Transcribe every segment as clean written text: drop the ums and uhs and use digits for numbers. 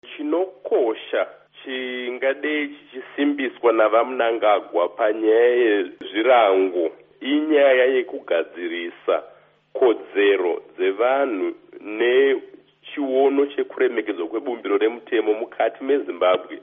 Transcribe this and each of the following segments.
Chinokosha chingadei chichisimbiswa navaMnangagwa panyaya yezvirango inyaya yekugadzirisa kodzero dzevanhu nechiono chekuremekedzwa kwebumbiro remutemo mukati meZimbabwe.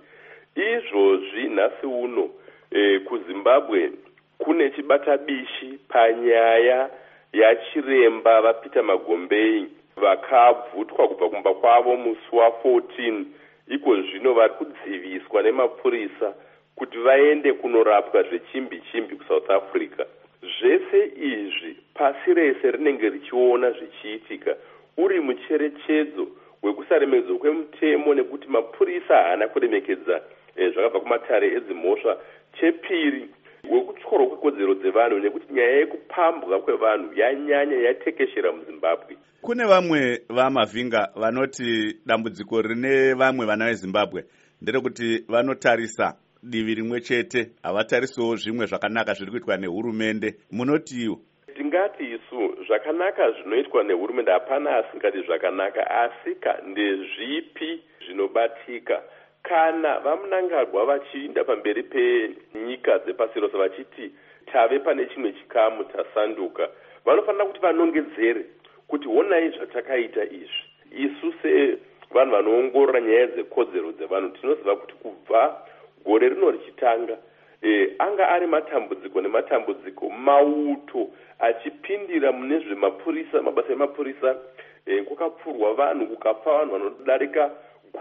Izvozvi nhasi uno kuZimbabwe kune chibatabishi panyaya yachiremba vaPeter Magombei vakabvutwa kubva kumba kwavo musi wa14. Iko zvino vari kudziviswa nemapurisa kuti vaende kunorapwa zvechimbi-chimbi kuSouth Africa. Zvese izvi pasi rese rinenge richiona zvichiitika, uri mucherechedzo wekusaremedzwa kwemutemo nekuti mapurisa haana kuremekedza zvakabva kumatare edzimhosva. Chepiri, wekutyorwa kwekodzero dzevanhu nekuti nyaya yekupambwa kwevanhu yanyanya yatekeshera muZimbabwe. Kune vamwe vamavhinga vanoti dambudziko rine vamwe vana veZimbabwe nderekuti vanotarisa divi rimwe chete, havatarisawo zvimwe zvakanaka zviri kuitwa nehurumende. Munotiwo? Tingati isu zvakanaka zvinoitwa nehurumende hapana asingati zvakanaka, asika ndezvipi zvinobatika. Kana vaMnangagwa vachiinda pamberi penyika dzepasi rose vachiti tave pane chimwe chikamu tasanduka, vanofanira kuti vanongedzere kuti honai zvatakaita izvi. Isu sevanhu vanoongorora nyaya dzekodzero dzevanhu tinoziva kuti kubva gore rino richitanga anga ari matambudziko nematambudziko mauto achipindira mune zvemapurisa, mabasa emapurisa. Kwakapfurwa vanhu, kukafa vanhu vanodarika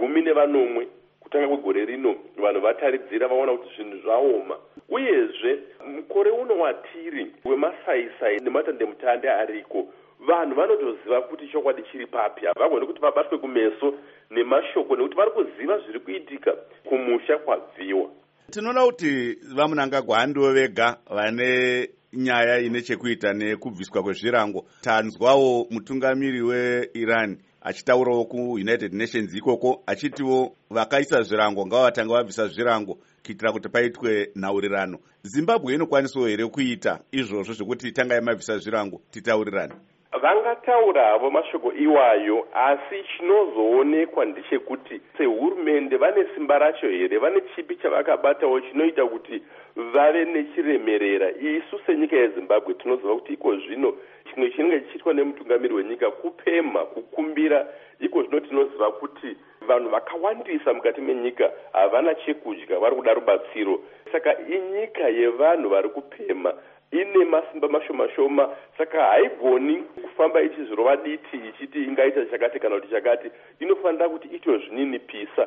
10 kutanga kwegore rino. Vanhu vataridzira vaona kuti zvinhu zvaoma. Uyezve mukore uno watiri wemasaisai nematandemutande ariko, vanhu vanotoziva kuti chokwadi chiri papi. Havagoni kuti vabatwe kumeso nemashoko nekuti vari kuziva zviri kuitika kumusha kwabviwa. Tinoona kuti vaMnangagwa ndivo vega vane nyaya ine chekuita nekubviswa kwezvirango. Tanzwawo mutungamiri weIran achitaurawo kuUnited Nations ikoko achitiwo vakaisa zvirango ngavatange vabvisa zvirango kuitira kuti paitwe nhaurirano. Zimbabwe inokwanisawo here kuita izvozvo zvekuti tangai mabvisa zvirango titaurirane? Vangatauravo mashoko iwayo, asi chinozoonekwa ndechekuti sehurumende vane simba racho here, vane chipi chavakabatawo chinoita kuti vave nechiremerera. Isu senyika yeZimbabwe tinoziva kuti iko zvino chimwe chinenge chichiitwa nemutungamiri wenyika kupemha, kukumbira. Iko zvino tinoziva kuti vanhu vakawandisa mukati menyika havana chekudya, vari kuda rubatsiro. Saka inyika yevanhu vari kupemha, ine masimba mashoma-shoma, saka haigoni kufamba ichizvirova diti ichiti ingaita chakati kana kuti chakati. Inofanira kuti ito zvininipisa